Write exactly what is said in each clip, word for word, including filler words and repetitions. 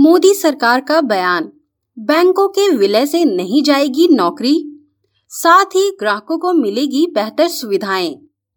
मोदी सरकार का बयान, बैंकों के विलय से नहीं जाएगी नौकरी, साथ ही ग्राहकों को मिलेगी बेहतर सुविधाएं।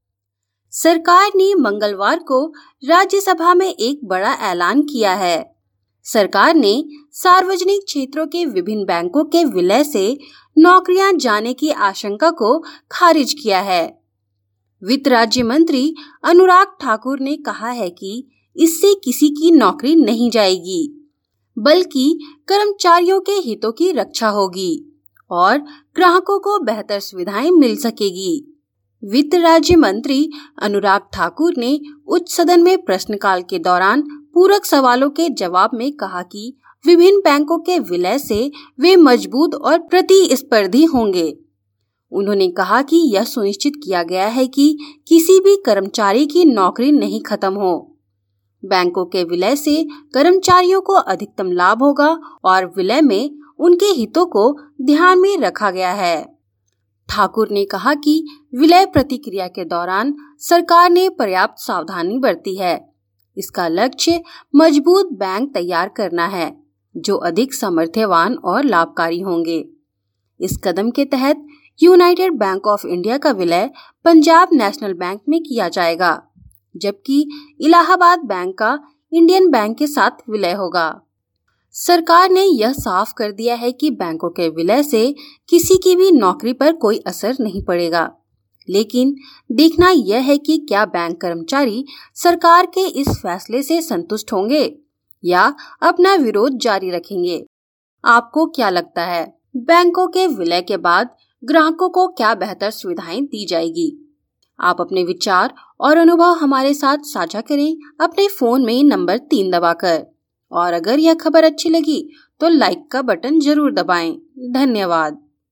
सरकार ने मंगलवार को राज्यसभा में एक बड़ा ऐलान किया है। सरकार ने सार्वजनिक क्षेत्रों के विभिन्न बैंकों के विलय से नौकरियां जाने की आशंका को खारिज किया है। वित्त राज्य मंत्री अनुराग ठाकुर ने कहा है कि इससे किसी की नौकरी नहीं जाएगी, बल्कि कर्मचारियों के हितों की रक्षा होगी और ग्राहकों को बेहतर सुविधाएं मिल सकेगी। वित्त राज्य मंत्री अनुराग ठाकुर ने उच्च सदन में प्रश्नकाल के दौरान पूरक सवालों के जवाब में कहा कि विभिन्न बैंकों के विलय से वे मजबूत और प्रतिस्पर्धी होंगे। उन्होंने कहा कि यह सुनिश्चित किया गया है कि किसी भी कर्मचारी की नौकरी नहीं खत्म हो। बैंकों के विलय से कर्मचारियों को अधिकतम लाभ होगा और विलय में उनके हितों को ध्यान में रखा गया है। ठाकुर ने कहा कि विलय प्रक्रिया के दौरान सरकार ने पर्याप्त सावधानी बरती है। इसका लक्ष्य मजबूत बैंक तैयार करना है, जो अधिक सामर्थ्यवान और लाभकारी होंगे। इस कदम के तहत यूनाइटेड बैंक ऑफ इंडिया का विलय पंजाब नेशनल बैंक में किया जाएगा, जबकि इलाहाबाद बैंक का इंडियन बैंक के साथ विलय होगा। सरकार ने यह साफ कर दिया है कि बैंकों के विलय से किसी की भी नौकरी पर कोई असर नहीं पड़ेगा, लेकिन देखना यह है कि क्या बैंक कर्मचारी सरकार के इस फैसले से संतुष्ट होंगे या अपना विरोध जारी रखेंगे। आपको क्या लगता है, बैंकों के विलय के बाद ग्राहकों को क्या बेहतर सुविधाएं दी जाएगी? आप अपने विचार और अनुभव हमारे साथ साझा करें अपने फोन में नंबर तीन दबाकर। और अगर यह खबर अच्छी लगी तो लाइक का बटन जरूर दबाएं। धन्यवाद।